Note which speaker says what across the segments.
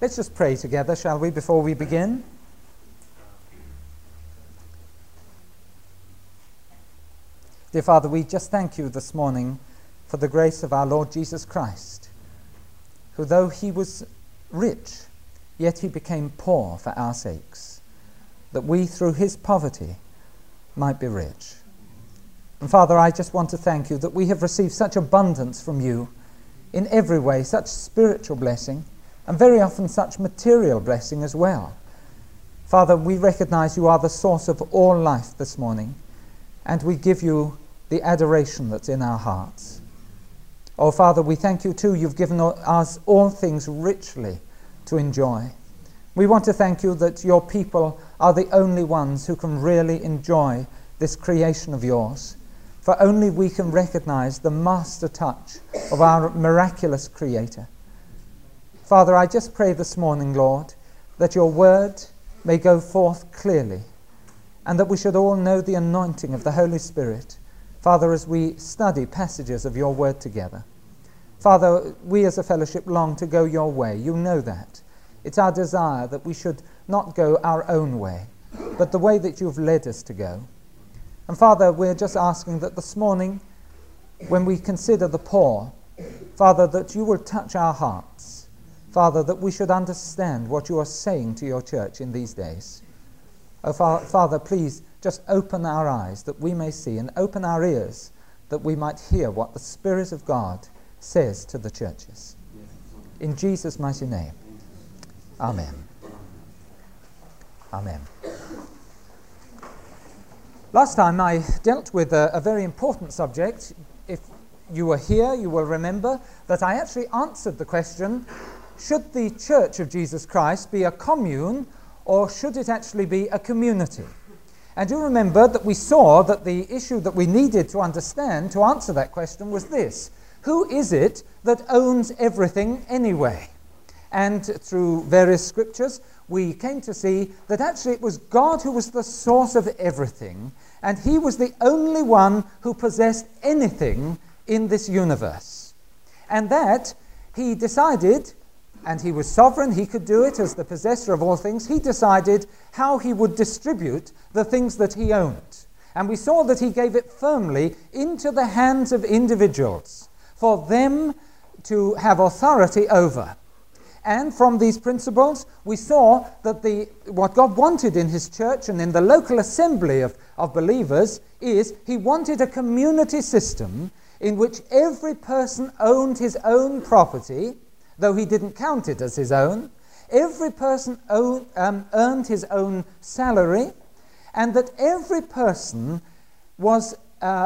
Speaker 1: Let's just pray together, shall we, before we begin? Dear Father, we just thank you this morning for the grace of our Lord Jesus Christ, who though he was rich, yet he became poor for our sakes, that we through his poverty might be rich. And Father, I just want to thank you that we have received such abundance from you in every way, such spiritual blessing, and very often such material blessing as well. Father, we recognize you are the source of all life this morning, and we give you the adoration that's in our hearts. Oh, Father, we thank you too. You've given us all things richly to enjoy. We want to thank you that your people are the only ones who can really enjoy this creation of yours, for only we can recognize the master touch of our miraculous Creator. Father, I just pray this morning, Lord, that your word may go forth clearly, and that we should all know the anointing of the Holy Spirit, Father, as we study passages of your word together. Father, we as a fellowship long to go your way. You know that. It's our desire that we should not go our own way, but the way that you've led us to go. And Father, we're just asking that this morning, when we consider the poor, Father, that you will touch our hearts. Father, that we should understand what you are saying to your church in these days. Oh, Father, please just open our eyes that we may see, and open our ears that we might hear what the Spirit of God says to the churches. In Jesus' mighty name. Amen. Amen. Last time I dealt with a very important subject. If you were here, you will remember that I actually answered the question, should the Church of Jesus Christ be a commune, or should it actually be a community? And you remember that we saw that the issue that we needed to understand to answer that question was this: who is it that owns everything anyway? And through various scriptures, we came to see that actually it was God who was the source of everything, and he was the only one who possessed anything in this universe. And that he decided, and he was sovereign, he could do it as the possessor of all things, he decided how he would distribute the things that he owned. And we saw that he gave it firmly into the hands of individuals for them to have authority over. And from these principles, we saw that what God wanted in his church and in the local assembly of believers is he wanted a community system in which every person owned his own property, though he didn't count it as his own. Every person earned his own salary, and that every person was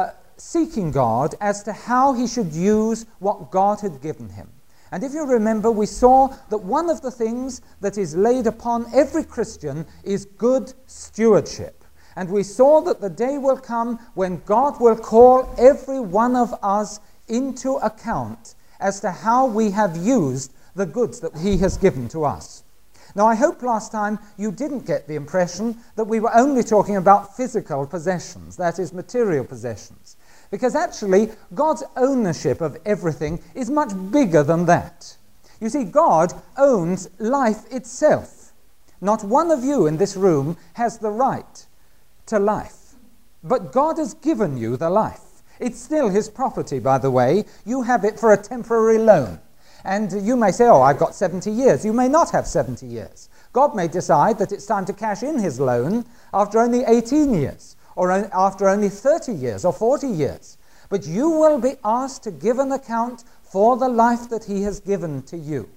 Speaker 1: seeking God as to how he should use what God had given him. And if you remember, we saw that one of the things that is laid upon every Christian is good stewardship. And we saw that the day will come when God will call every one of us into account as to how we have used the goods that he has given to us. Now, I hope last time you didn't get the impression that we were only talking about physical possessions, that is, material possessions. Because actually, God's ownership of everything is much bigger than that. You see, God owns life itself. Not one of you in this room has the right to life. But God has given you the life. It's still his property, by the way. You have it for a temporary loan. And you may say, oh, I've got 70 years. You may not have 70 years. God may decide that it's time to cash in his loan after only 18 years, or after only 30 years, or 40 years. But you will be asked to give an account for the life that he has given to you.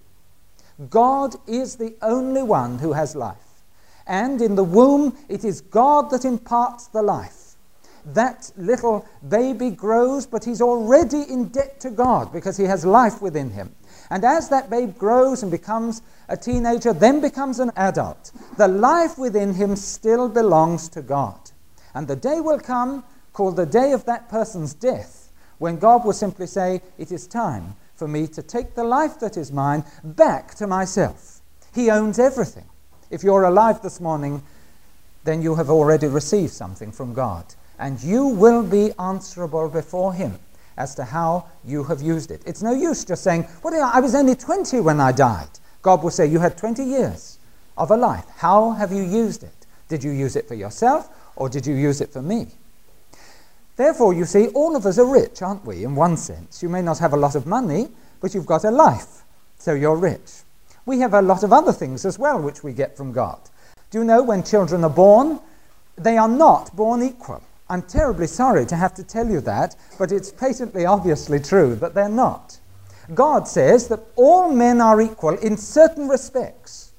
Speaker 1: God is the only one who has life. And in the womb, it is God that imparts the life. That little baby grows, but he's already in debt to God because he has life within him. And as that babe grows and becomes a teenager, then becomes an adult, the life within him still belongs to God. And the day will come, called the day of that person's death, when God will simply say, it is time for me to take the life that is mine back to myself. He owns everything. If you're alive this morning, then you have already received something from God. And you will be answerable before him as to how you have used it. It's no use just saying, well, I was only 20 when I died. God will say, you had 20 years of a life. How have you used it? Did you use it for yourself, or did you use it for me? Therefore, you see, all of us are rich, aren't we, in one sense. You may not have a lot of money, but you've got a life, so you're rich. We have a lot of other things as well which we get from God. Do you know when children are born, they are not born equal? I'm terribly sorry to have to tell you that, but it's patently obviously true that they're not. God says that all men are equal in certain respects.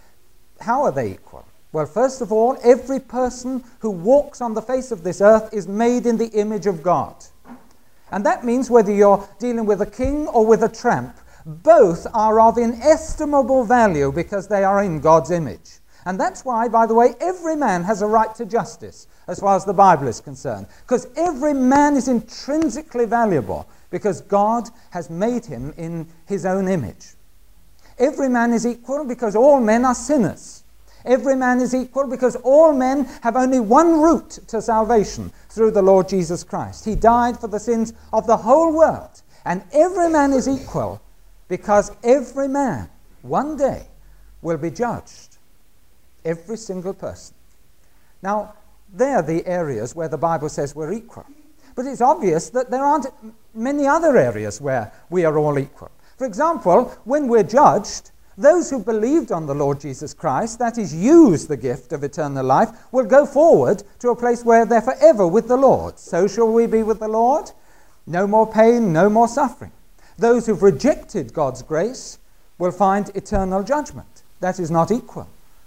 Speaker 1: How are they equal? Well, first of all, every person who walks on the face of this earth is made in the image of God. And that means whether you're dealing with a king or with a tramp, both are of inestimable value because they are in God's image. And that's why, by the way, every man has a right to justice as far as the Bible is concerned, because every man is intrinsically valuable because God has made him in his own image. Every man is equal because all men are sinners. Every man is equal because all men have only one route to salvation, through the Lord Jesus Christ. He died for the sins of the whole world. And every man is equal because every man, one day, will be judged. Every single person. Now, they're the areas where the Bible says we're equal. But it's obvious that there aren't many other areas where we are all equal. For example, when we're judged, those who believed on the Lord Jesus Christ, that is, used the gift of eternal life, will go forward to a place where they're forever with the Lord. So shall we be with the Lord. No more pain, no more suffering. Those who've rejected God's grace will find eternal judgment. That is not equal.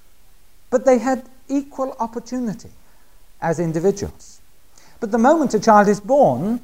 Speaker 1: But they had equal opportunity as individuals. But the moment a child is born,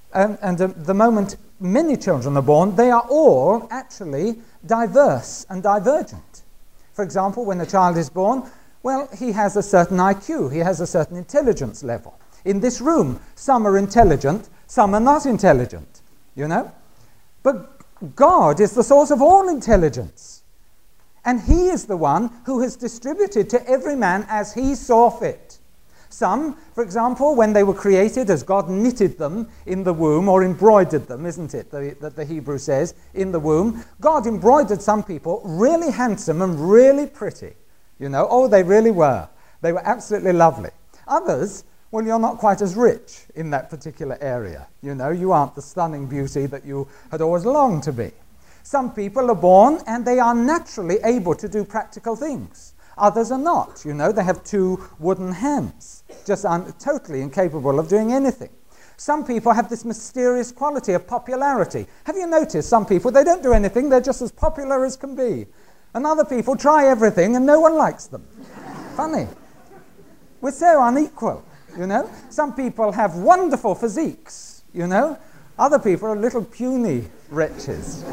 Speaker 1: the moment many children are born, they are all actually diverse and divergent. For example, when a child is born, well, he has a certain IQ, he has a certain intelligence level. In this room, some are intelligent, some are not intelligent, you know? But God is the source of all intelligence. And he is the one who has distributed to every man as he saw fit. Some, for example, when they were created, as God knitted them in the womb, or embroidered them, isn't it, that the Hebrew says, in the womb, God embroidered some people really handsome and really pretty. You know, oh, they really were. They were absolutely lovely. Others, well, you're not quite as rich in that particular area. You know, you aren't the stunning beauty that you had always longed to be. Some people are born and they are naturally able to do practical things. Others are not. You know, they have 2 wooden hands, just totally incapable of doing anything. Some people have this mysterious quality of popularity. Have you noticed some people, they don't do anything, they're just as popular as can be. And other people try everything and no one likes them. Funny. We're so unequal, you know. Some people have wonderful physiques, you know. Other people are little puny wretches.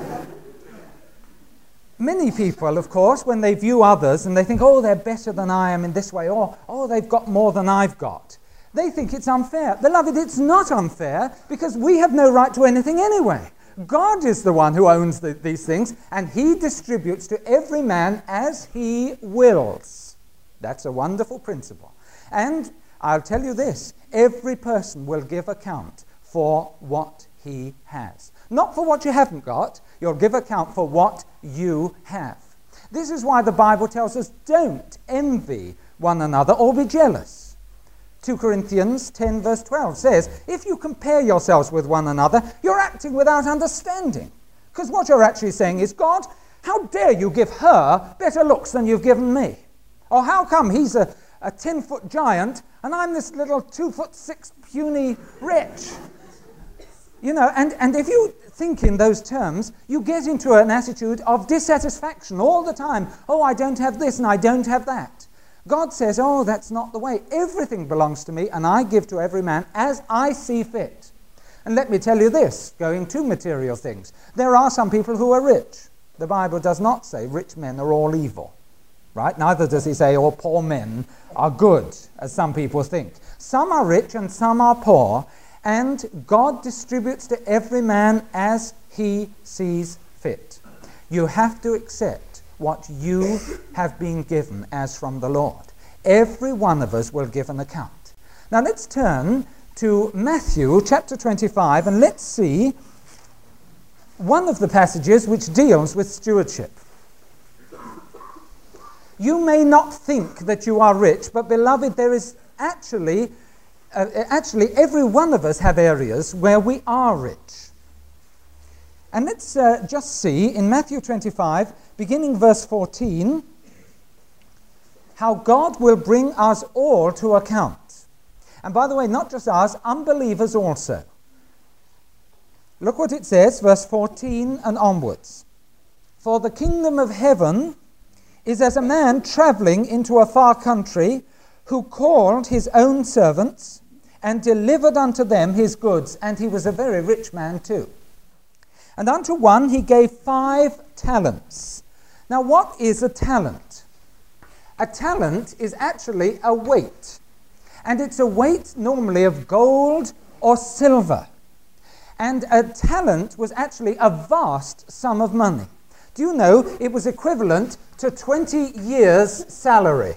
Speaker 1: Many people, of course, when they view others and they think, oh, they're better than I am in this way, or, oh, they've got more than I've got, they think it's unfair. Beloved, it's not unfair because we have no right to anything anyway. God is the one who owns these things, and he distributes to every man as he wills. That's a wonderful principle. And I'll tell you this, every person will give account for what he has. Not for what you haven't got, you'll give account for what you have. This is why the Bible tells us don't envy one another or be jealous. 2 Corinthians 10 verse 12 says, if you compare yourselves with one another, you're acting without understanding. Because what you're actually saying is, God, how dare you give her better looks than you've given me? Or how come he's a 10-foot giant and I'm this little 2'6" puny wretch? You know, and if you think in those terms, you get into an attitude of dissatisfaction all the time. Oh, I don't have this and I don't have that. God says, oh, that's not the way. Everything belongs to me and I give to every man as I see fit. And let me tell you this, going to material things. There are some people who are rich. The Bible does not say rich men are all evil, right? Neither does he say all poor men are good, as some people think. Some are rich and some are poor, and God distributes to every man as he sees fit. You have to accept what you have been given as from the Lord. Every one of us will give an account. Now let's turn to Matthew chapter 25 and let's see one of the passages which deals with stewardship. You may not think that you are rich, but beloved, there is actually every one of us have areas where we are rich. And let's just see in Matthew 25, beginning verse 14, how God will bring us all to account. And by the way, not just us, unbelievers also. Look what it says, verse 14 and onwards. For the kingdom of heaven is as a man traveling into a far country, who called his own servants and delivered unto them his goods. And he was a very rich man too. And unto one he gave 5 talents. Now what is a talent? A talent is actually a weight. And it's a weight normally of gold or silver. And a talent was actually a vast sum of money. Do you know it was equivalent to 20 years' salary?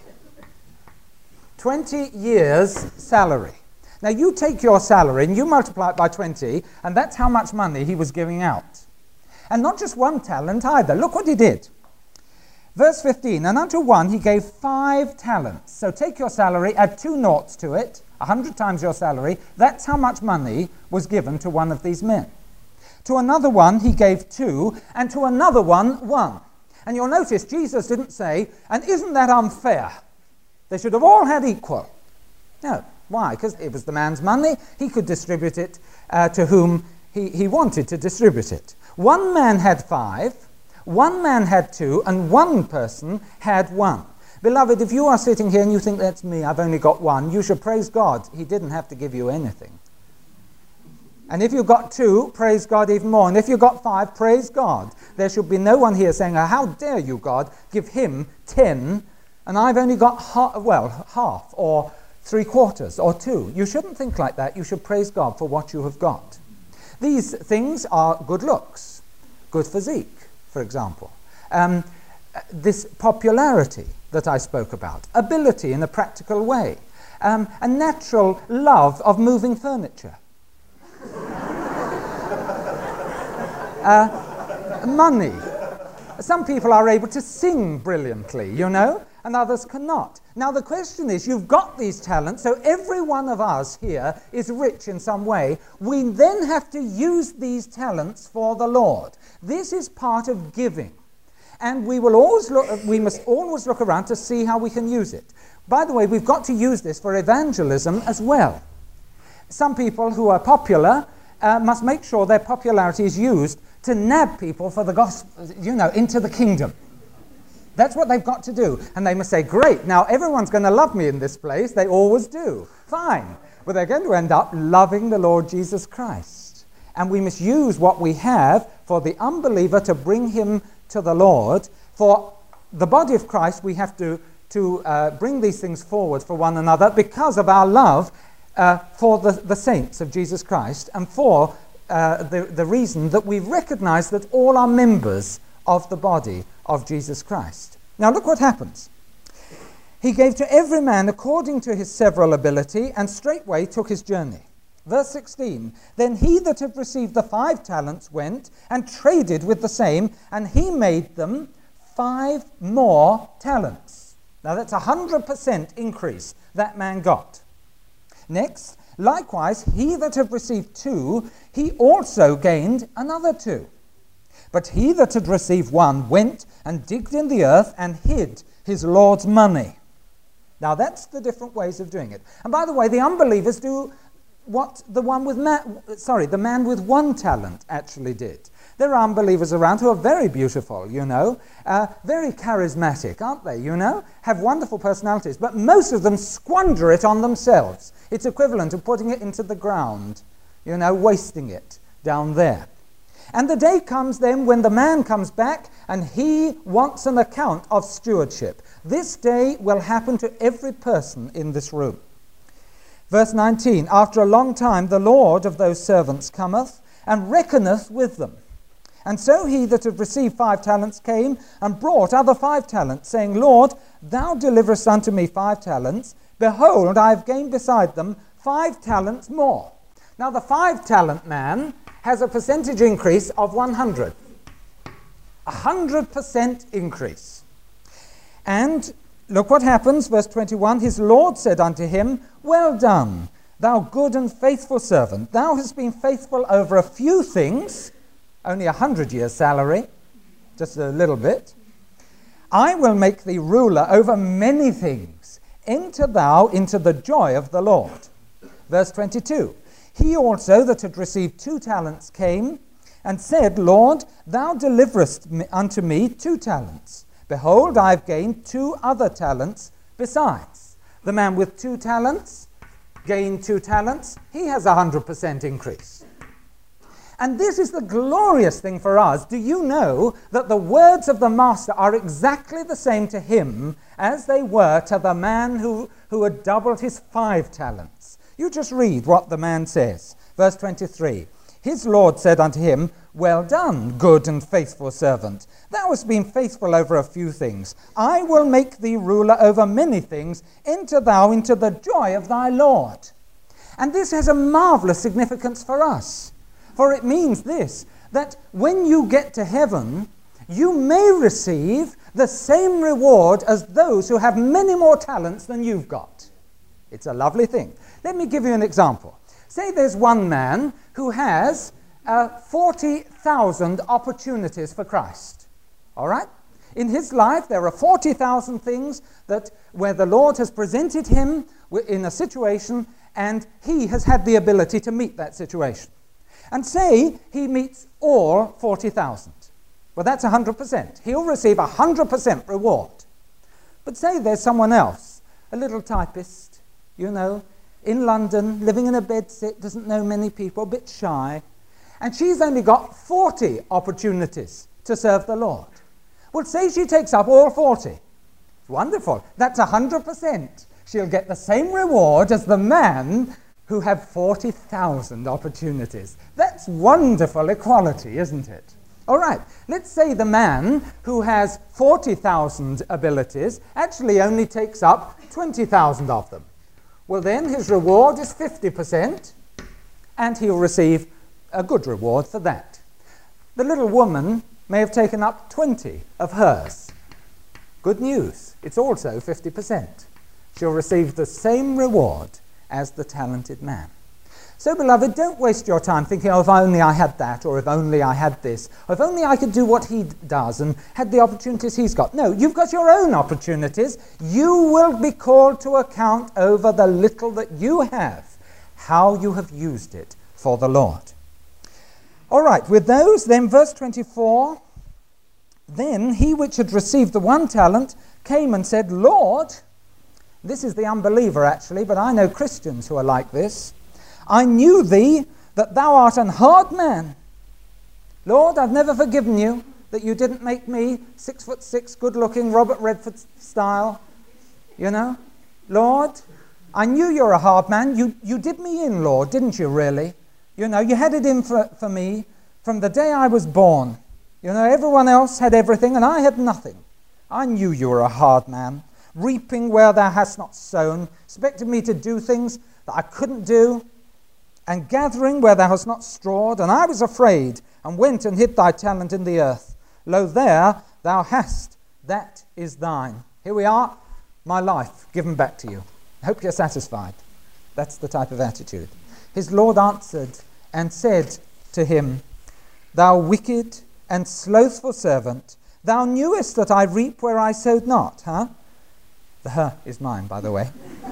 Speaker 1: 20 years' salary. Now you take your salary and you multiply it by 20, and that's how much money he was giving out. And not just one talent either. Look what he did. Verse 15, and unto one he gave 5 talents. So take your salary, add 2 noughts to it, 100 times your salary. That's how much money was given to one of these men. To another one he gave 2, and to another one 1. And you'll notice Jesus didn't say, and isn't that unfair? They should have all had equal. No. Why? Because it was the man's money. He could distribute it to whom he wanted to distribute it. One man had 5, one man had 2, and one person had 1. Beloved, if you are sitting here and you think, that's me, I've only got 1, you should praise God. He didn't have to give you anything. And if you've got 2, praise God even more. And if you've got 5, praise God. There should be no one here saying, oh, how dare you, God, give him 10, and I've only got half or 3/4 or 2. You shouldn't think like that. You should praise God for what you have got. These things are good looks, good physique, for example. This popularity that I spoke about, ability in a practical way, a natural love of moving furniture. Money. Some people are able to sing brilliantly, you know, and others cannot. Now the question is, you've got these talents, so every one of us here is rich in some way. We then have to use these talents for the Lord. This is part of giving. And we must always look around to see how we can use it. By the way, we've got to use this for evangelism as well. Some people who are popular must make sure their popularity is used to nab people for the gospel, you know, into the kingdom. That's what they've got to do. And they must say, great, now everyone's going to love me in this place. They always do. Fine. But they're going to end up loving the Lord Jesus Christ. And we must use what we have for the unbeliever to bring him to the Lord. For the body of Christ, we have to bring these things forward for one another because of our love for the saints of Jesus Christ, and for the reason that we recognize that all are members of the body of Jesus Christ. Now look what happens. He gave to every man according to his several ability, and straightway took his journey. Verse 16, then he that had received the 5 talents went and traded with the same, and he made them 5 more talents. Now that's 100% increase that man got. Next, likewise, he that had received 2, he also gained another 2. But he that had received 1 went and digged in the earth and hid his Lord's money. Now that's the different ways of doing it. And by the way, the unbelievers do what the man with 1 talent actually did. There are unbelievers around who are very beautiful, you know, very charismatic, aren't they, you know, have wonderful personalities, but most of them squander it on themselves. It's equivalent to putting it into the ground, you know, wasting it down there. And the day comes then when the man comes back and he wants an account of stewardship. This day will happen to every person in this room. Verse 19, after a long time the Lord of those servants cometh and reckoneth with them. And so he that had received 5 talents came and brought other 5 talents, saying, Lord, thou deliverest unto me 5 talents. Behold, I have gained beside them 5 talents more. Now the 5-talent man has a percentage increase of 100. 100% increase. And look what happens, verse 21, his Lord said unto him, Well done, thou good and faithful servant. Thou hast been faithful over a few things, only 100 years' salary, just a little bit. I will make thee ruler over many things. Enter thou into the joy of the Lord. Verse 22, he also that had received 2 talents came and said, Lord, thou deliverest unto me 2 talents. Behold, I have gained 2 other talents besides. The man with 2 talents gained 2 talents. He has 100% increase. And this is the glorious thing for us. Do you know that the words of the master are exactly the same to him as they were to the man who had doubled his 5 talents? You just read what the man says. Verse 23, his Lord said unto him, Well done, good and faithful servant. Thou hast been faithful over a few things. I will make thee ruler over many things. Enter thou into the joy of thy Lord. And this has a marvelous significance for us. For it means this, that when you get to heaven, you may receive the same reward as those who have many more talents than you've got. It's a lovely thing. Let me give you an example. Say there's one man who has 40,000 opportunities for Christ. All right? In his life, there are 40,000 things where the Lord has presented him in a situation, and he has had the ability to meet that situation. And say he meets all 40,000. Well, that's 100%. He'll receive 100% reward. But say there's someone else, a little typist, you know, in London, living in a bedsit, doesn't know many people, a bit shy, and she's only got 40 opportunities to serve the Lord. Well, say she takes up all 40. It's wonderful. That's 100%. She'll get the same reward as the man who had 40,000 opportunities. That's wonderful equality, isn't it? All right, let's say the man who has 40,000 abilities actually only takes up 20,000 of them. Well, then his reward is 50%, and he'll receive a good reward for that. The little woman may have taken up 20 of hers. Good news, it's also 50%. She'll receive the same reward as the talented man. So, beloved, don't waste your time thinking, oh, if only I had that, or if only I had this, or if only I could do what he does and had the opportunities he's got. No, you've got your own opportunities. You will be called to account over the little that you have, how you have used it for the Lord. All right, with those, then verse 24, then he which had received the 1 talent came and said, Lord, this is the unbeliever actually, but I know Christians who are like this. I knew thee that thou art an hard man. Lord, I've never forgiven you that you didn't make me 6'6", good-looking, Robert Redford style. You know? Lord, I knew you're a hard man. You did me in, Lord, didn't you really? You know, you had it in for me from the day I was born. You know, everyone else had everything and I had nothing. I knew you were a hard man, reaping where thou hast not sown, expected me to do things that I couldn't do, and gathering where thou hast not strawed. And I was afraid, and went and hid thy talent in the earth. Lo, there thou hast, that is thine. Here we are, my life given back to you. I hope you're satisfied. That's the type of attitude. His Lord answered and said to him, Thou wicked and slothful servant, thou knewest that I reap where I sowed not, huh? The her is mine, by the way.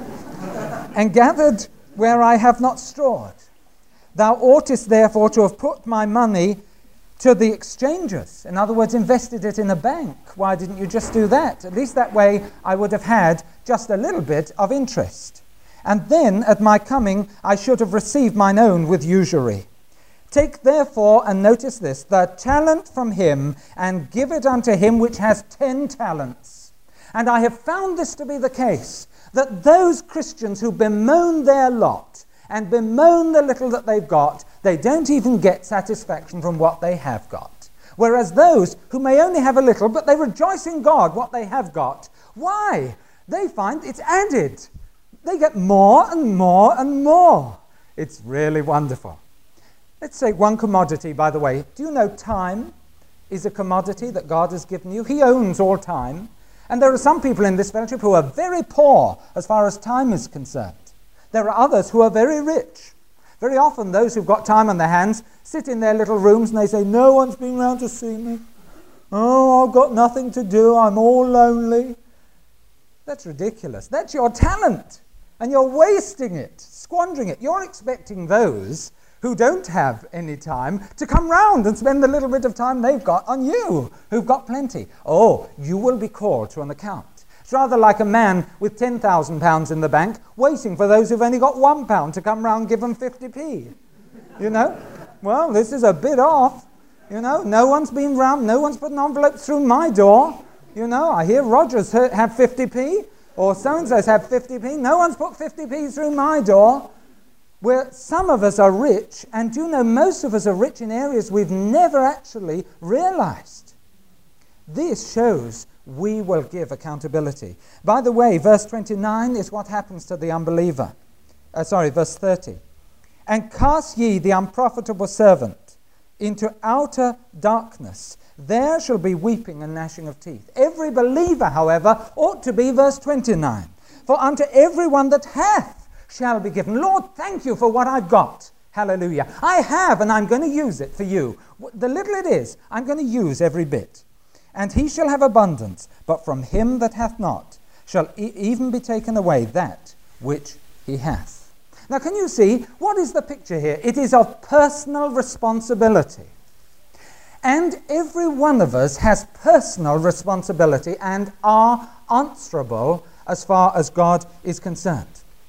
Speaker 1: And gathered where I have not strawed. Thou oughtest therefore to have put my money to the exchangers. In other words, invested it in a bank. Why didn't you just do that? At least that way I would have had just a little bit of interest. And then at my coming I should have received mine own with usury. Take therefore, and notice this, the talent from him, and give it unto him which has 10 talents. And I have found this to be the case, that those Christians who bemoan their lot and bemoan the little that they've got, they don't even get satisfaction from what they have got. Whereas those who may only have a little, but they rejoice in God what they have got, why? They find it's added. They get more and more and more. It's really wonderful. Let's say one commodity, by the way. Do you know time is a commodity that God has given you? He owns all time. And there are some people in this fellowship who are very poor as far as time is concerned. There are others who are very rich. Very often those who've got time on their hands sit in their little rooms and they say, no one's been round to see me. Oh, I've got nothing to do. I'm all lonely. That's ridiculous. That's your talent. And you're wasting it, squandering it. You're expecting those who don't have any time to come round and spend the little bit of time they've got on you, who've got plenty. Oh, you will be called to an account. It's rather like a man with £10,000 in the bank waiting for those who've only got £1 to come round and give them 50p. You know? Well, this is a bit off. You know, no one's been round, no one's put an envelope through my door. You know, I hear Rogers have 50p, or so-and-so's have 50p. No one's put 50p through my door. Where some of us are rich, and you know, most of us are rich in areas we've never actually realized. This shows we will give accountability. By the way, verse 29 is what happens to the unbeliever. Verse 30. And cast ye the unprofitable servant into outer darkness. There shall be weeping and gnashing of teeth. Every believer, however, ought to be, verse 29. For unto everyone that hath shall be given. Lord, thank you for what I've got. Hallelujah. I have, and I'm going to use it for you. The little it is, I'm going to use every bit. And he shall have abundance, but from him that hath not shall even be taken away that which he hath. Now, can you see, what is the picture here? It is of personal responsibility. And every one of us has personal responsibility and are answerable as far as God is concerned.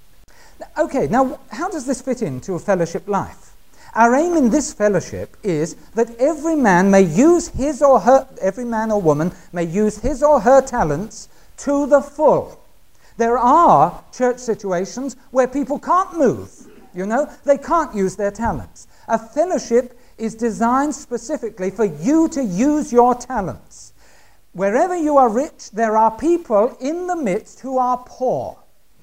Speaker 1: Okay, now how does this fit into a fellowship life? Our aim in this fellowship is that every man may use his or her, every man or woman may use his or her talents to the full. There are church situations where people can't move, you know, they can't use their talents. A fellowship is designed specifically for you to use your talents. Wherever you are rich, there are people in the midst who are poor.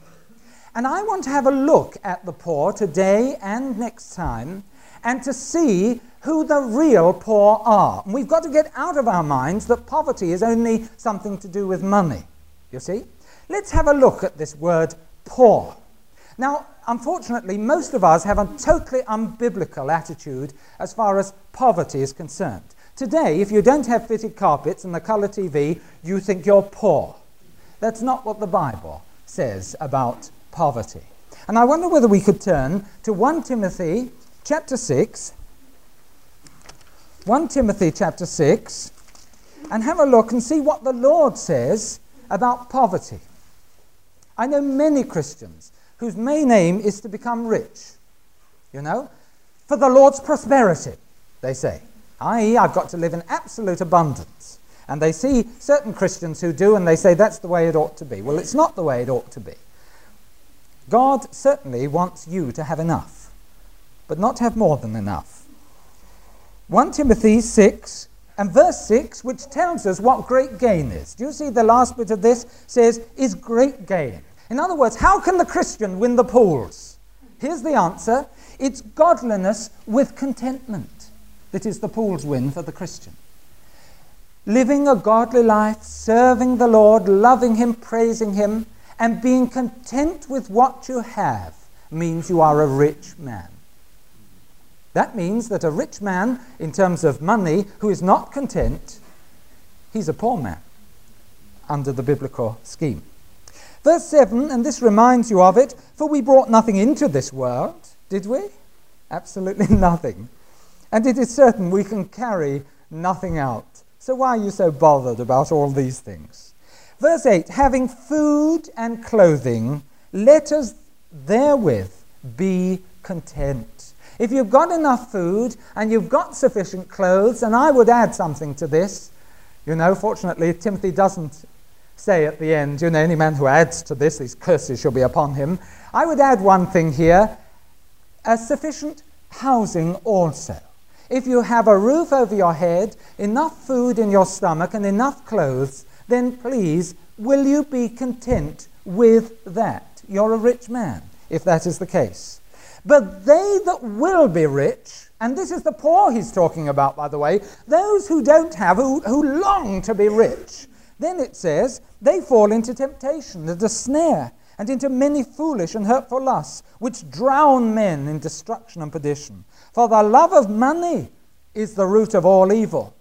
Speaker 1: And I want to have a look at the poor today and next time, and to see who the real poor are. And we've got to get out of our minds that poverty is only something to do with money, you see. Let's have a look at this word poor. Now, unfortunately, most of us have a totally unbiblical attitude as far as poverty is concerned. Today, if you don't have fitted carpets and the colour TV, you think you're poor. That's not what the Bible says about poverty. And I wonder whether we could turn to 1 Timothy chapter 6, 1 Timothy chapter 6, and have a look and see what the Lord says about poverty. I know many Christians whose main aim is to become rich, you know, for the Lord's prosperity, they say, i.e. I've got to live in absolute abundance. And they see certain Christians who do, and they say that's the way it ought to be. Well, it's not the way it ought to be. God certainly wants you to have enough, but not have more than enough. 1 Timothy 6 and verse 6, which tells us what great gain is. Do you see the last bit of this? Says, is great gain. In other words, how can the Christian win the pools? Here's the answer. It's godliness with contentment that is the pool's win for the Christian. Living a godly life, serving the Lord, loving Him, praising Him, and being content with what you have means you are a rich man. That means that a rich man, in terms of money, who is not content, he's a poor man under the biblical scheme. Verse 7, and this reminds you of it, for we brought nothing into this world, did we? Absolutely nothing. And it is certain we can carry nothing out. So why are you so bothered about all these things? Verse 8, having food and clothing, let us therewith be content. If you've got enough food and you've got sufficient clothes, and I would add something to this, you know, fortunately Timothy doesn't say at the end, you know, any man who adds to this, these curses shall be upon him. I would add one thing here, a sufficient housing also. If you have a roof over your head, enough food in your stomach, and enough clothes, then please, will you be content with that? You're a rich man, if that is the case. But they that will be rich, and this is the poor he's talking about, by the way, those who don't have, who long to be rich, Then it says, they fall into temptation and a snare, and into many foolish and hurtful lusts, which drown men in destruction and perdition. For the love of money is the root of all evil.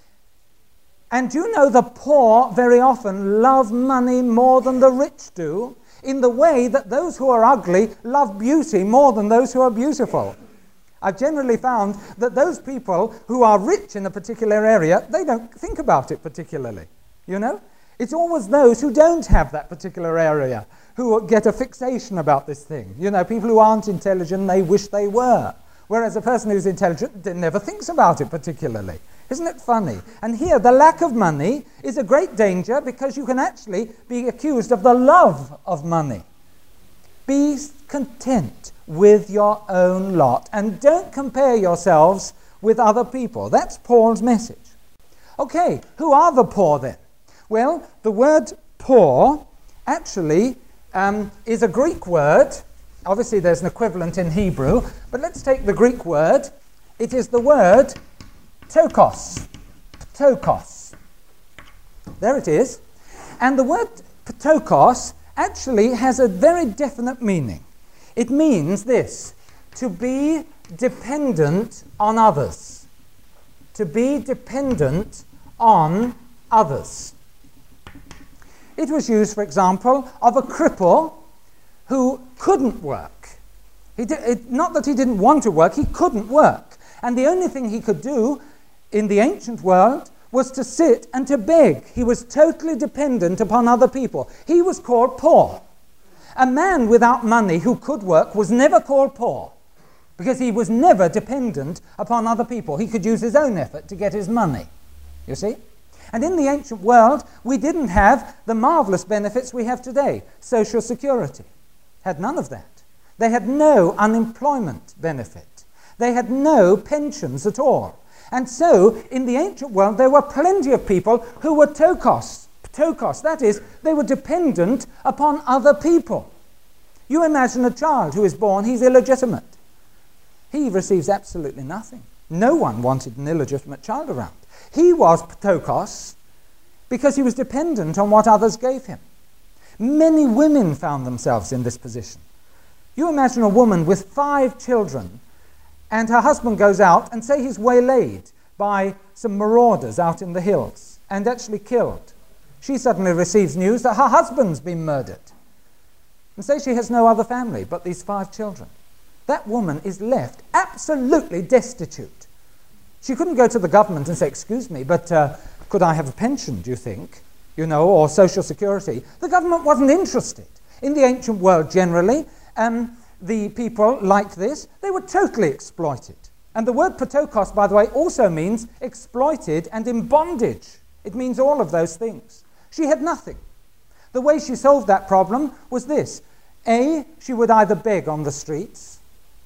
Speaker 1: And you know, the poor very often love money more than the rich do, in the way that those who are ugly love beauty more than those who are beautiful. I've generally found that those people who are rich in a particular area, they don't think about it particularly, you know? It's always those who don't have that particular area who get a fixation about this thing. You know, people who aren't intelligent, they wish they were. Whereas a person who's intelligent never thinks about it particularly. Isn't it funny? And here, the lack of money is a great danger, because you can actually be accused of the love of money. Be content with your own lot, and don't compare yourselves with other people. That's Paul's message. Okay, who are the poor then? Well, the word poor actually is a Greek word. Obviously, there's an equivalent in Hebrew, but let's take the Greek word. It is the word ptokos. Ptokos. There it is. And the word ptokos actually has a very definite meaning. It means this: to be dependent on others. To be dependent on others. It was used, for example, of a cripple who couldn't work. Not that he didn't want to work, he couldn't work. And the only thing he could do in the ancient world was to sit and to beg. He was totally dependent upon other people. He was called poor. A man without money who could work was never called poor, because he was never dependent upon other people. He could use his own effort to get his money, you see? And in the ancient world, we didn't have the marvelous benefits we have today. Social Security had none of that. They had no unemployment benefit. They had no pensions at all. And so, in the ancient world, there were plenty of people who were ptokos. Ptokos, that is, they were dependent upon other people. You imagine a child who is born, he's illegitimate. He receives absolutely nothing. No one wanted an illegitimate child around. He was ptokos because he was dependent on what others gave him. Many women found themselves in this position. You imagine a woman with 5 children, and her husband goes out, and say he's waylaid by some marauders out in the hills and actually killed. She suddenly receives news that her husband's been murdered. And say she has no other family but these 5 children. That woman is left absolutely destitute. She couldn't go to the government and say, excuse me, but could I have a pension, do you think? You know, or Social Security. The government wasn't interested. In the ancient world generally, the people like this, they were totally exploited. And the word ptokos, by the way, also means exploited and in bondage. It means all of those things. She had nothing. The way she solved that problem was this. A, she would either beg on the streets.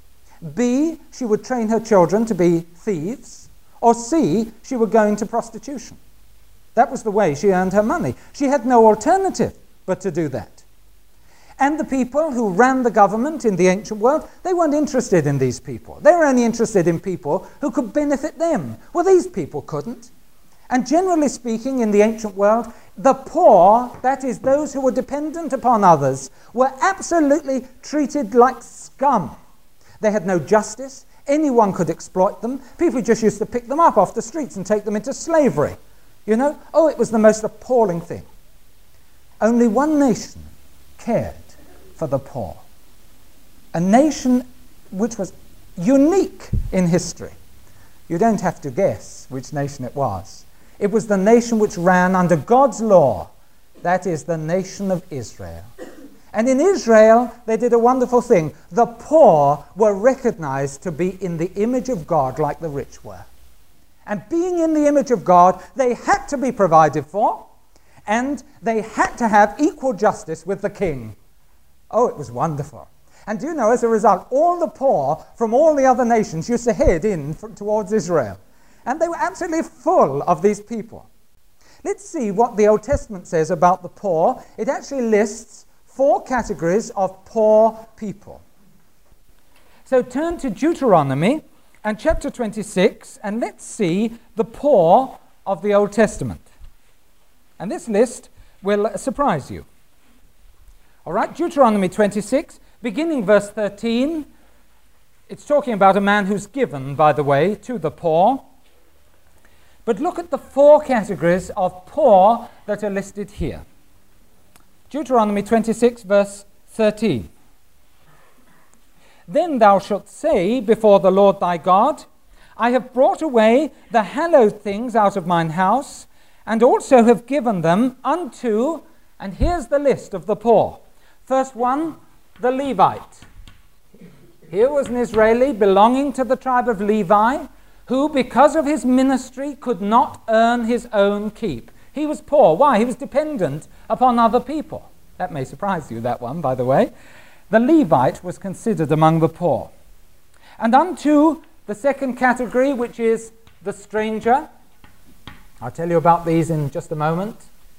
Speaker 1: B, she would train her children to be thieves. Or C, she would go into prostitution. That was the way she earned her money. She had no alternative but to do that. And the people who ran the government in the ancient world, they weren't interested in these people. They were only interested in people who could benefit them. Well, these people couldn't. And generally speaking, in the ancient world, the poor, that is, those who were dependent upon others, were absolutely treated like scum. They had no justice. Anyone could exploit them. People just used to pick them up off the streets and take them into slavery. You know? Oh, it was the most appalling thing. Only one nation cared for the poor. A nation which was unique in history. You don't have to guess which nation it was. It was the nation which ran under God's law. That is the nation of Israel. And in Israel, they did a wonderful thing. The poor were recognized to be in the image of God like the rich were. And being in the image of God, they had to be provided for, and they had to have equal justice with the king. Oh, it was wonderful. And do you know, as a result, all the poor from all the other nations used to head in towards Israel. And they were absolutely full of these people. Let's see what the Old Testament says about the poor. It actually lists 4 categories of poor people. So turn to Deuteronomy and chapter 26, and let's see the poor of the Old Testament. And this list will surprise you. All right, Deuteronomy 26, beginning verse 13. It's talking about a man who's given, by the way, to the poor. But look at the 4 categories of poor that are listed here. Deuteronomy 26, verse 13. Then thou shalt say before the Lord thy God, I have brought away the hallowed things out of mine house, and also have given them unto, and here's the list of the poor. First one, the Levite. Here was an Israeli belonging to the tribe of Levi, who, because of his ministry, could not earn his own keep. He was poor. Why? He was dependent upon other people. That may surprise you, that one, by the way. The Levite was considered among the poor. And unto the second category, which is the stranger. I'll tell you about these in just a moment.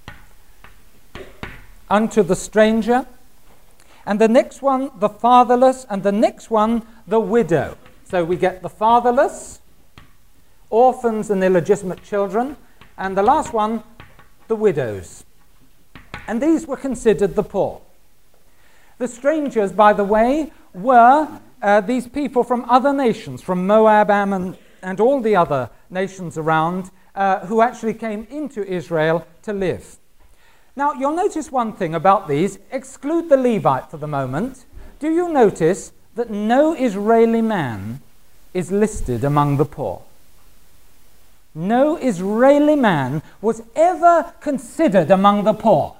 Speaker 1: Unto the stranger. And the next one, the fatherless. And the next one, the widow. So we get the fatherless, orphans and illegitimate children. And the last one, the widows. And these were considered the poor. The strangers, by the way, were these people from other nations, from Moab, Ammon, and all the other nations around, who actually came into Israel to live. Now, you'll notice one thing about these. Exclude the Levite for the moment. Do you notice that no Israeli man is listed among the poor? No Israeli man was ever considered among the poor.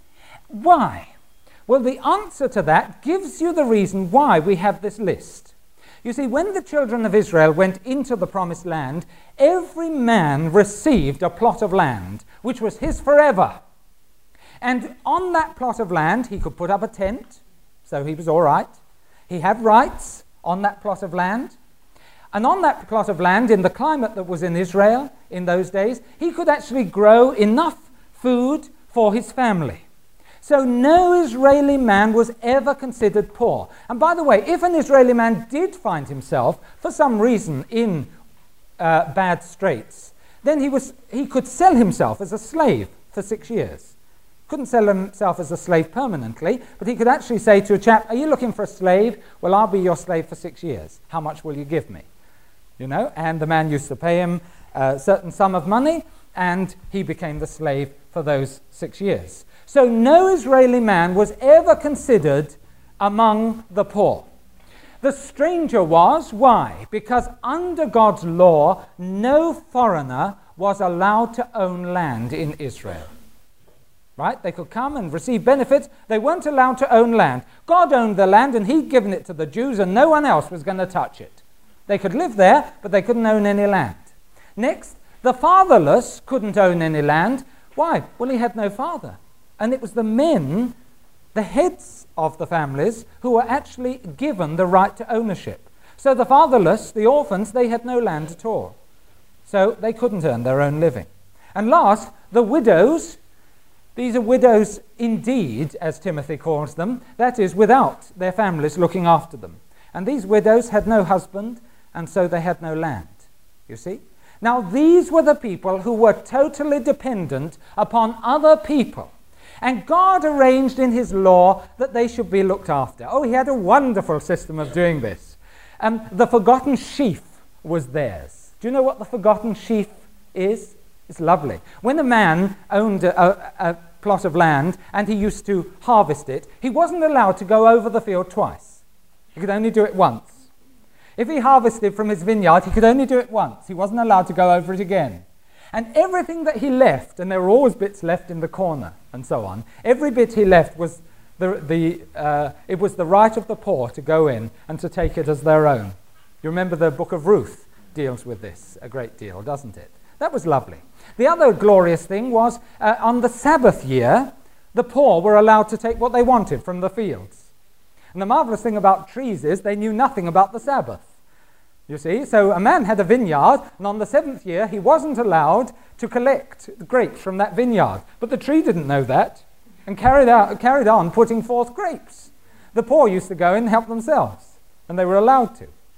Speaker 1: Why? Well, the answer to that gives you the reason why we have this list. You see, when the children of Israel went into the promised land, every man received a plot of land, which was his forever. And on that plot of land, he could put up a tent, so he was all right. He had rights on that plot of land. And on that plot of land, in the climate that was in Israel in those days, he could actually grow enough food for his family. So no Israeli man was ever considered poor. And by the way, if an Israeli man did find himself, for some reason, in bad straits, then he could sell himself as a slave for 6 years. Couldn't sell himself as a slave permanently, but he could actually say to a chap, are you looking for a slave? Well, I'll be your slave for 6 years. How much will you give me? You know, and the man used to pay him a certain sum of money, and he became the slave for those 6 years. So no Israeli man was ever considered among the poor. The stranger was. Why? Because under God's law, no foreigner was allowed to own land in Israel. Right? They could come and receive benefits. They weren't allowed to own land. God owned the land, and he'd given it to the Jews, and no one else was going to touch it. They could live there, but they couldn't own any land. Next, the fatherless couldn't own any land. Why? Well, he had no father. And it was the men, the heads of the families, who were actually given the right to ownership. So the fatherless, the orphans, they had no land at all. So they couldn't earn their own living. And last, the widows. These are widows indeed, as Timothy calls them. That is, without their families looking after them. And these widows had no husband, and so they had no land. You see? Now, these were the people who were totally dependent upon other people. And God arranged in his law that they should be looked after. Oh, he had a wonderful system of doing this. The forgotten sheaf was theirs. Do you know what the forgotten sheaf is? It's lovely. When a man owned a plot of land and he used to harvest it, he wasn't allowed to go over the field twice. He could only do it once. If he harvested from his vineyard, he could only do it once. He wasn't allowed to go over it again. And everything that he left, and there were always bits left in the corner and so on, every bit he left was it was the right of the poor to go in and to take it as their own. You remember the book of Ruth deals with this a great deal, doesn't it? That was lovely. The other glorious thing was on the Sabbath year, the poor were allowed to take what they wanted from the fields. And the marvelous thing about trees is they knew nothing about the Sabbath. You see, so a man had a vineyard, and on the 7th year, he wasn't allowed to collect grapes from that vineyard. But the tree didn't know that, and carried on putting forth grapes. The poor used to go in and help themselves, and they were allowed to.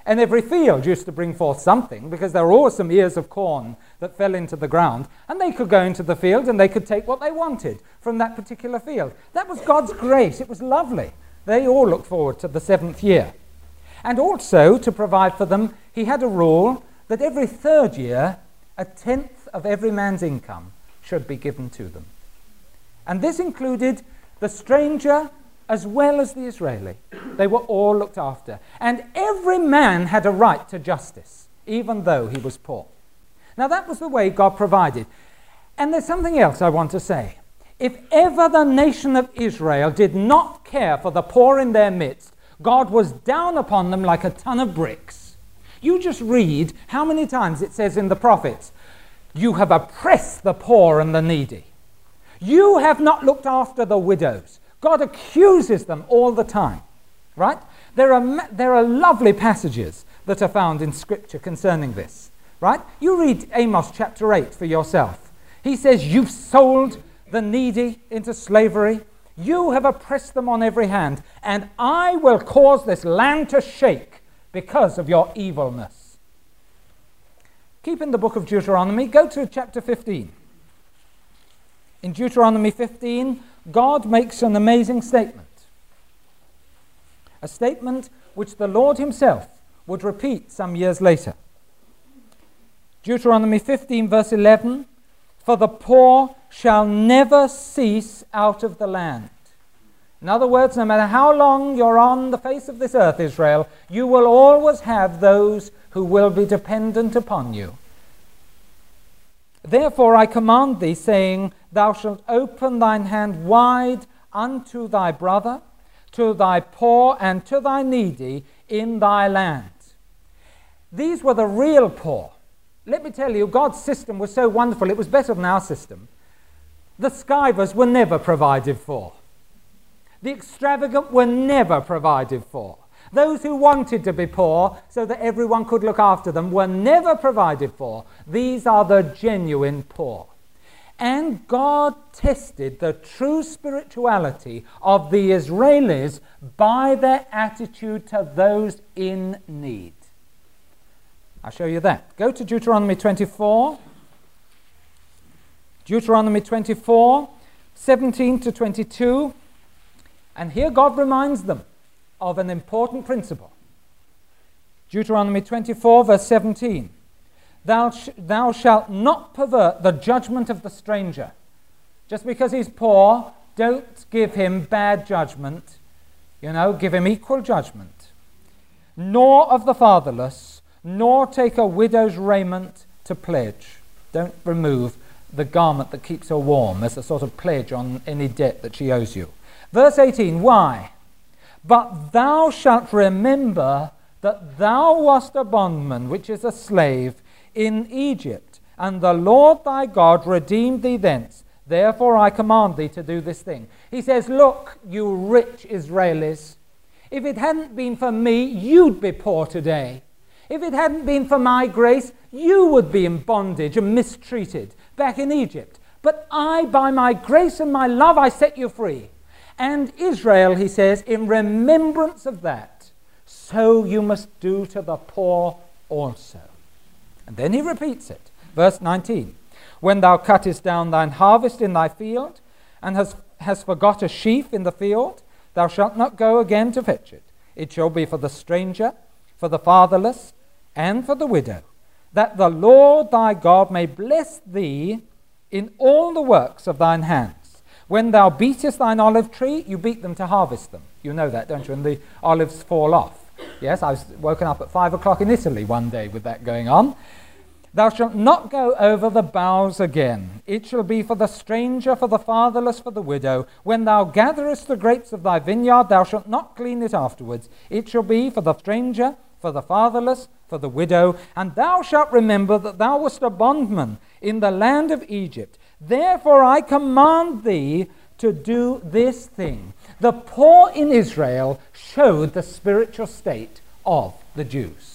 Speaker 1: And every field used to bring forth something, because there were always some ears of corn that fell into the ground, and they could go into the field and they could take what they wanted from that particular field. That was God's grace. It was lovely. They all looked forward to the 7th year. And also, to provide for them, he had a rule that every 3rd year, 1/10 of every man's income should be given to them. And this included the stranger as well as the Israeli. They were all looked after. And every man had a right to justice, even though he was poor. Now, that was the way God provided. And there's something else I want to say. If ever the nation of Israel did not care for the poor in their midst, God was down upon them like a ton of bricks. You just read how many times it says in the prophets, "You have oppressed the poor and the needy. You have not looked after the widows." God accuses them all the time, right? There are lovely passages that are found in Scripture concerning this, right? You read Amos chapter 8 for yourself. He says, "You've sold the needy into slavery. You have oppressed them on every hand, and I will cause this land to shake because of your evilness." Keep in the book of Deuteronomy. Go to chapter 15. In Deuteronomy 15, God makes an amazing statement. A statement which the Lord himself would repeat some years later. Deuteronomy 15 verse 11, "For the poor shall never cease out of the land." In other words, no matter how long you're on the face of this earth, Israel, you will always have those who will be dependent upon you. "Therefore I command thee, saying, Thou shalt open thine hand wide unto thy brother, to thy poor and to thy needy in thy land." These were the real poor. Let me tell you, God's system was so wonderful, it was better than our system. The skivers were never provided for. The extravagant were never provided for. Those who wanted to be poor so that everyone could look after them were never provided for. These are the genuine poor. And God tested the true spirituality of the Israelis by their attitude to those in need. I'll show you that. Go to Deuteronomy 24. Deuteronomy 24, 17 to 22. And here God reminds them of an important principle. Deuteronomy 24, verse 17. Thou shalt not pervert the judgment of the stranger. Just because he's poor, don't give him bad judgment. Give him equal judgment. Nor of the fatherless, nor take a widow's raiment to pledge. Don't remove the garment that keeps her warm as a sort of pledge on any debt that she owes you. Verse 18, why? "But thou shalt remember that thou wast a bondman, which is a slave, in Egypt, and the Lord thy God redeemed thee thence. Therefore I command thee to do this thing." He says, look, you rich Israelis, if it hadn't been for me, you'd be poor today. If it hadn't been for my grace, you would be in bondage and mistreated back in Egypt. But I, by my grace and my love, I set you free. And Israel, he says, in remembrance of that, so you must do to the poor also. And then he repeats it. Verse 19. "When thou cuttest down thine harvest in thy field, and hast forgot a sheaf in the field, thou shalt not go again to fetch it. It shall be for the stranger, for the fatherless, and for the widow, that the Lord thy God may bless thee in all the works of thine hands. When thou beatest thine olive tree," you beat them to harvest them. You know that, don't you? And the olives fall off. Yes, I was woken up at 5 o'clock in Italy one day with that going on. "Thou shalt not go over the boughs again. It shall be for the stranger, for the fatherless, for the widow. When thou gatherest the grapes of thy vineyard, thou shalt not clean it afterwards. It shall be for the stranger, for the fatherless, for the widow. And thou shalt remember that thou wast a bondman in the land of Egypt. Therefore I command thee to do this thing." The poor in Israel showed the spiritual state of the Jews.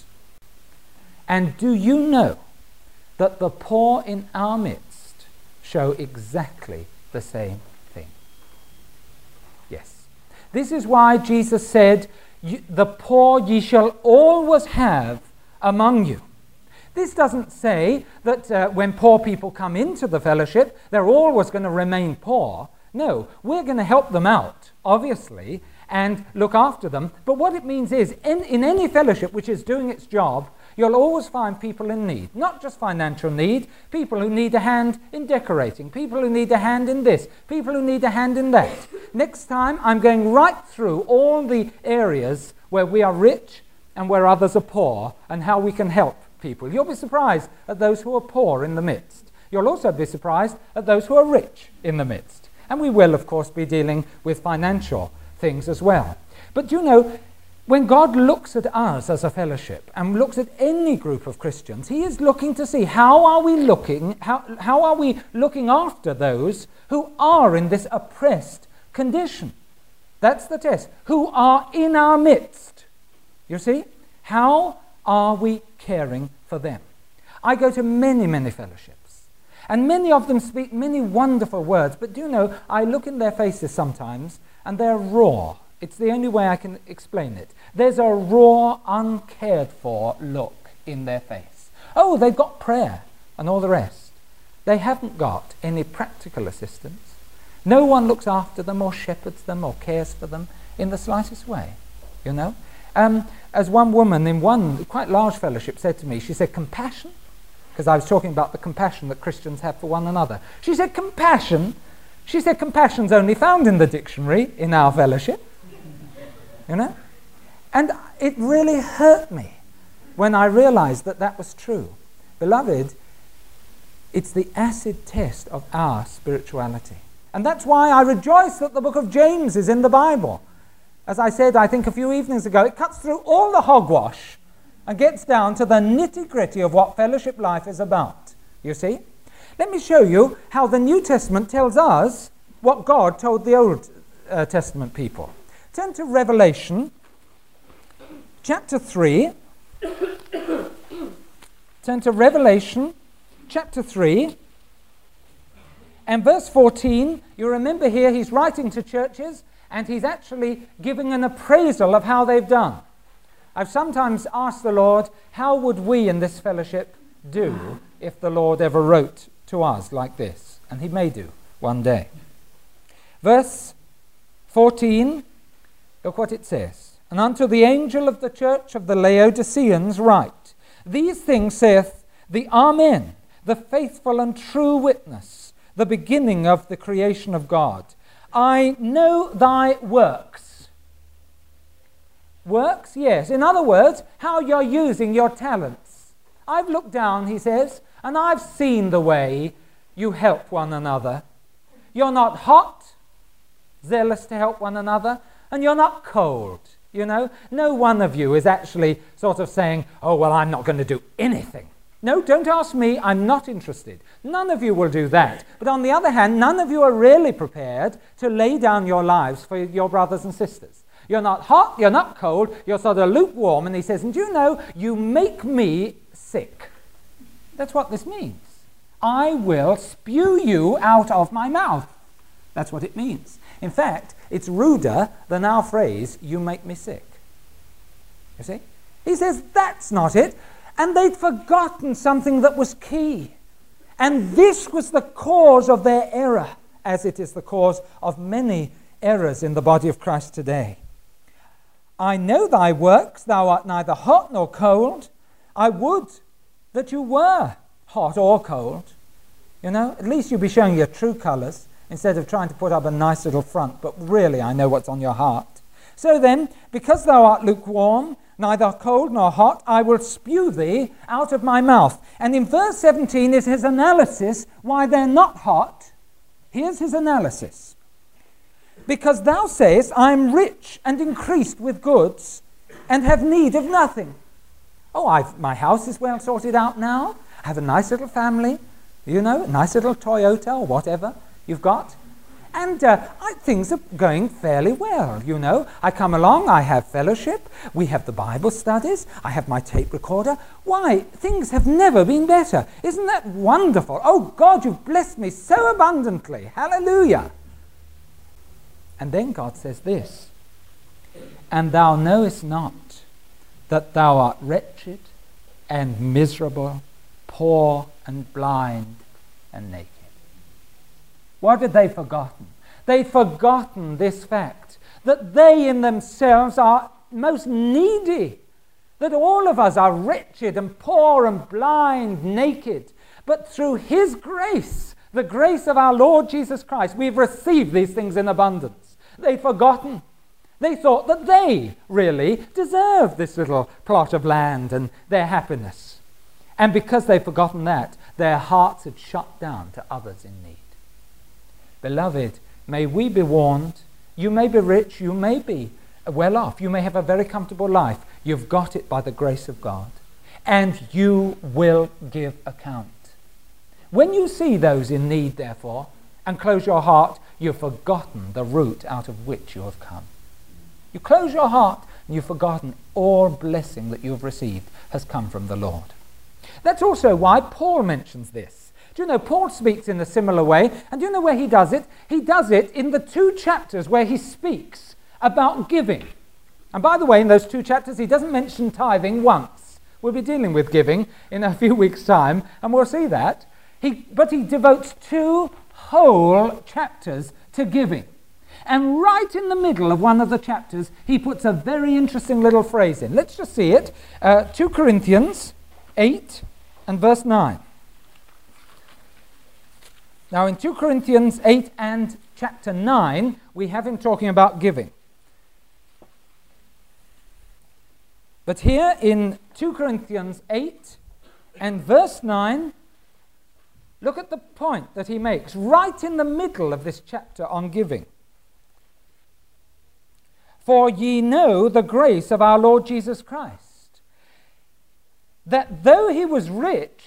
Speaker 1: And do you know that the poor in our midst show exactly the same thing? Yes. This is why Jesus said, the poor ye shall always have among you. This doesn't say that when poor people come into the fellowship, they're always going to remain poor. No, we're going to help them out, obviously, and look after them. But what it means is, in any fellowship which is doing its job, you'll always find people in need. Not just financial need, people who need a hand in decorating, people who need a hand in this, people who need a hand in that. Next time, I'm going right through all the areas where we are rich and where others are poor, and how we can help people. You'll be surprised at those who are poor in the midst. You'll also be surprised at those who are rich in the midst. And we will, of course, be dealing with financial things as well. But you know, when God looks at us as a fellowship and looks at any group of Christians, he is looking to see how are we looking after those who are in this oppressed condition. That's the test. Who are in our midst. You see? How are we caring for them? I go to many, many fellowships, and many of them speak many wonderful words, but do you know, I look in their faces sometimes, and they're raw. It's the only way I can explain it. There's a raw, uncared for look in their face. Oh, they've got prayer and all the rest. They haven't got any practical assistance. No one looks after them or shepherds them or cares for them in the slightest way, you know. As one woman in one quite large fellowship said to me, she said, compassion? Because I was talking about the compassion that Christians have for one another. She said, compassion? She said, compassion's only found in the dictionary in our fellowship. You know? And it really hurt me when I realized that that was true. Beloved, it's the acid test of our spirituality. And that's why I rejoice that the book of James is in the Bible. As I said, I think a few evenings ago, it cuts through all the hogwash and gets down to the nitty-gritty of what fellowship life is about. You see? Let me show you how the New Testament tells us what God told the Old Testament people. Turn to Revelation chapter 3. Turn to Revelation chapter 3 and verse 14. You remember here he's writing to churches, and he's actually giving an appraisal of how they've done. I've sometimes asked the Lord, how would we in this fellowship do if the Lord ever wrote to us like this? And he may do one day. Verse 14, look what it says. And unto the angel of the church of the Laodiceans write, these things saith the Amen, the faithful and true witness, the beginning of the creation of God. I know thy works. Works? Yes. In other words, how you're using your talents. I've looked down, he says, and I've seen the way you help one another. You're not hot, zealous to help one another, and you're not cold. You know, no one of you is actually sort of saying, oh, well, I'm not going to do anything. No, don't ask me, I'm not interested. None of you will do that. But on the other hand, none of you are really prepared to lay down your lives for your brothers and sisters. You're not hot, you're not cold, you're sort of lukewarm. And he says, and you know, you make me sick. That's what this means. I will spew you out of my mouth. That's what it means. In fact, it's ruder than our phrase, you make me sick. You see? He says, that's not it. And they'd forgotten something that was key. And this was the cause of their error, as it is the cause of many errors in the body of Christ today. I know thy works, thou art neither hot nor cold. I would that you were hot or cold. You know, at least you'd be showing your true colors instead of trying to put up a nice little front, but really I know what's on your heart. So then, because thou art lukewarm, neither cold nor hot, I will spew thee out of my mouth. And in verse 17 is his analysis why they're not hot. Here's his analysis. Because thou sayest, I am rich and increased with goods, and have need of nothing. Oh, my house is well sorted out now. I have a nice little family, you know, a nice little Toyota or whatever you've got. And things are going fairly well, you know. I come along, I have fellowship, we have the Bible studies, I have my tape recorder. Why, things have never been better. Isn't that wonderful? Oh, God, you've blessed me so abundantly. Hallelujah. And then God says this,
Speaker 2: and thou knowest not that thou art wretched and miserable, poor and blind and naked. What had they forgotten? They'd forgotten this fact that they in themselves are most needy, that all of us are wretched and poor and blind, naked. But through His grace, the grace of our Lord Jesus Christ, we've received these things in abundance. They'd forgotten. They thought that they really deserved this little plot of land and their happiness. And because they'd forgotten that, their hearts had shut down to others in need. Beloved, may we be warned. You may be rich, you may be well off, you may have a very comfortable life. You've got it by the grace of God. And you will give account. When you see those in need, therefore, and close your heart, you've forgotten the root out of which you have come. You close your heart and you've forgotten all blessing that you have received has come from the Lord. That's also why Paul mentions this. Do you know, Paul speaks in a similar way, and do you know where he does it? He does it in the 2 chapters where he speaks about giving. And by the way, in those 2 chapters, he doesn't mention tithing once. We'll be dealing with giving in a few weeks' time, and we'll see that. But he devotes 2 whole chapters to giving. And right in the middle of one of the chapters, he puts a very interesting little phrase in. Let's just see it. 2 Corinthians 8 and verse 9. Now in 2 Corinthians 8 and chapter 9, we have him talking about giving. But here in 2 Corinthians 8 and verse 9, look at the point that he makes right in the middle of this chapter on giving. For ye know the grace of our Lord Jesus Christ, that though he was rich,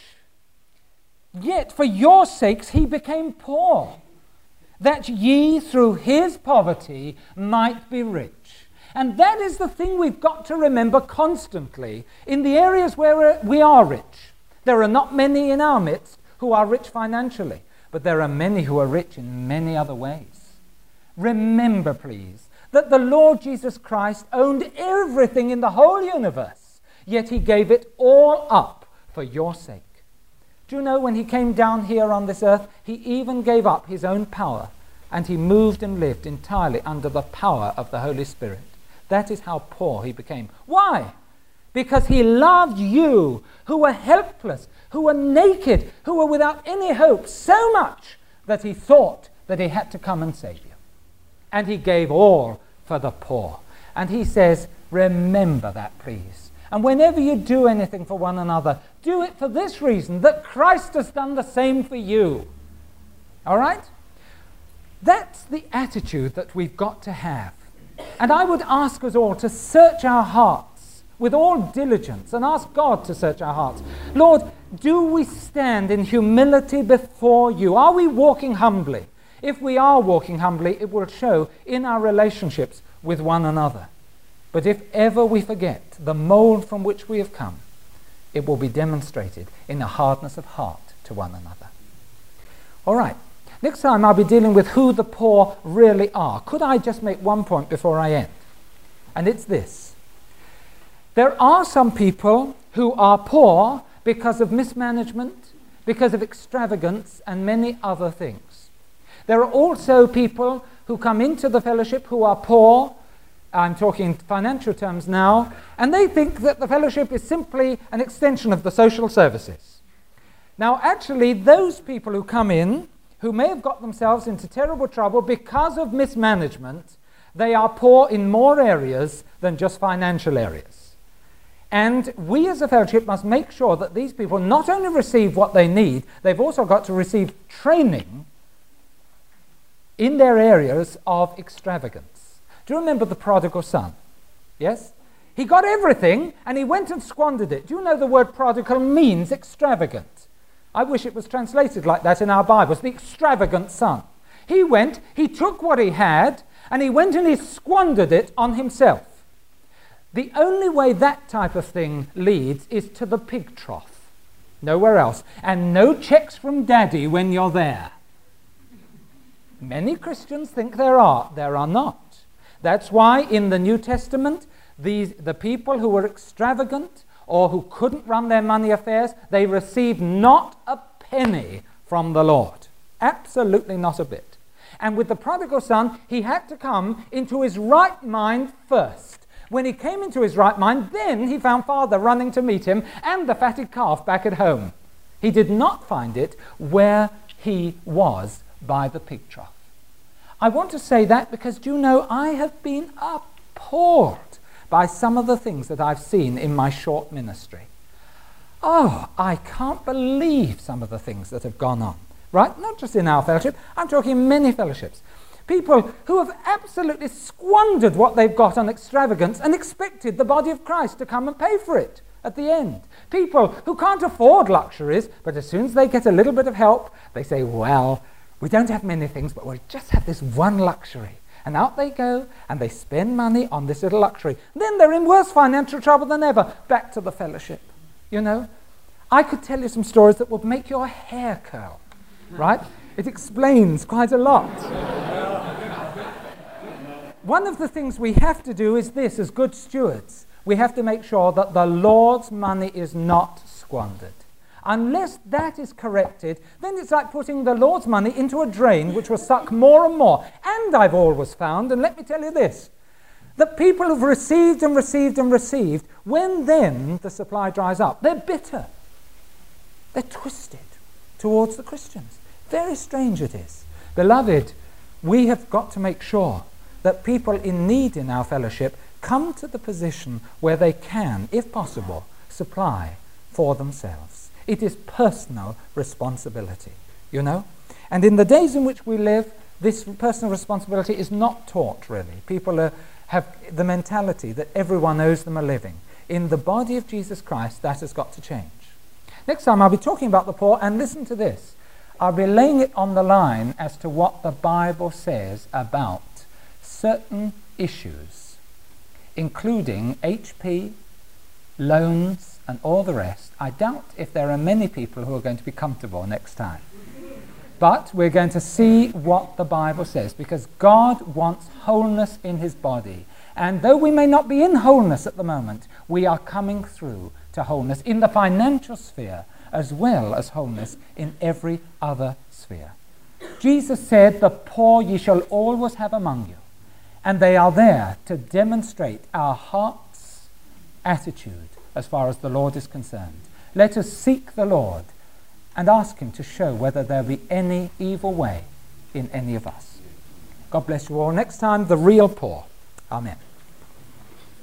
Speaker 2: yet for your sakes he became poor, that ye through his poverty might be rich. And that is the thing we've got to remember constantly in the areas where we are rich. There are not many in our midst who are rich financially, but there are many who are rich in many other ways. Remember, please, that the Lord Jesus Christ owned everything in the whole universe, yet he gave it all up for your sake. Do you know when he came down here on this earth, he even gave up his own power, and he moved and lived entirely under the power of the Holy Spirit. That is how poor he became. Why? Because he loved you who were helpless, who were naked, who were without any hope, so much that he thought that he had to come and save you. And he gave all for the poor. And he says, remember that, please. And whenever you do anything for one another, do it for this reason, that Christ has done the same for you. All right? That's the attitude that we've got to have. And I would ask us all to search our hearts with all diligence and ask God to search our hearts. Lord, do we stand in humility before you? Are we walking humbly? If we are walking humbly, it will show in our relationships with one another. But if ever we forget the mold from which we have come, it will be demonstrated in a hardness of heart to one another. All right. Next time I'll be dealing with who the poor really are. Could I just make one point before I end? And it's this. There are some people who are poor because of mismanagement, because of extravagance, and many other things. There are also people who come into the fellowship who are poor. I'm talking in financial terms now, and they think that the fellowship is simply an extension of the social services. Now, actually, those people who come in, who may have got themselves into terrible trouble because of mismanagement, they are poor in more areas than just financial areas. And we as a fellowship must make sure that these people not only receive what they need, they've also got to receive training in their areas of extravagance. Do you remember the prodigal son? Yes? He got everything and he went and squandered it. Do you know the word prodigal means extravagant? I wish it was translated like that in our Bibles, the extravagant son. He went, he took what he had, and he went and he squandered it on himself. The only way that type of thing leads is to the pig trough. Nowhere else. And no checks from daddy when you're there. Many Christians think there are. There are not. That's why in the New Testament, the people who were extravagant or who couldn't run their money affairs, they received not a penny from the Lord. Absolutely not a bit. And with the prodigal son, he had to come into his right mind first. When he came into his right mind, then he found father running to meet him and the fatted calf back at home. He did not find it where he was by the pig trough. I want to say that because, do you know, I have been appalled by some of the things that I've seen in my short ministry. Oh, I can't believe some of the things that have gone on, right? Not just in our fellowship, I'm talking many fellowships. People who have absolutely squandered what they've got on extravagance and expected the body of Christ to come and pay for it at the end. People who can't afford luxuries, but as soon as they get a little bit of help, they say, well, we don't have many things, but we'll just have this one luxury. And out they go, and they spend money on this little luxury. Then they're in worse financial trouble than ever. Back to the fellowship, you know. I could tell you some stories that would make your hair curl, right? It explains quite a lot. One of the things we have to do is this, as good stewards. We have to make sure that the Lord's money is not squandered. Unless that is corrected, then it's like putting the Lord's money into a drain which will suck more and more. And I've always found, and let me tell you this, that people have received and received and received, when then the supply dries up, they're bitter. They're twisted towards the Christians. Very strange it is. Beloved, we have got to make sure that people in need in our fellowship come to the position where they can, if possible, supply for themselves. It is personal responsibility, you know. And in the days in which we live, this personal responsibility is not taught, really. People have the mentality that everyone owes them a living. In the body of Jesus Christ, that has got to change. Next time I'll be talking about the poor, and listen to this. I'll be laying it on the line as to what the Bible says about certain issues, including HP, loans, and all the rest. I doubt if there are many people who are going to be comfortable next time. But we're going to see what the Bible says, because God wants wholeness in his body. And though we may not be in wholeness at the moment, we are coming through to wholeness in the financial sphere as well as wholeness in every other sphere. Jesus said, "The poor ye shall always have among you." And they are there to demonstrate our heart's attitude as far as the Lord is concerned. Let us seek the Lord and ask him to show whether there be any evil way in any of us. God bless you all. Next time, the real poor. Amen.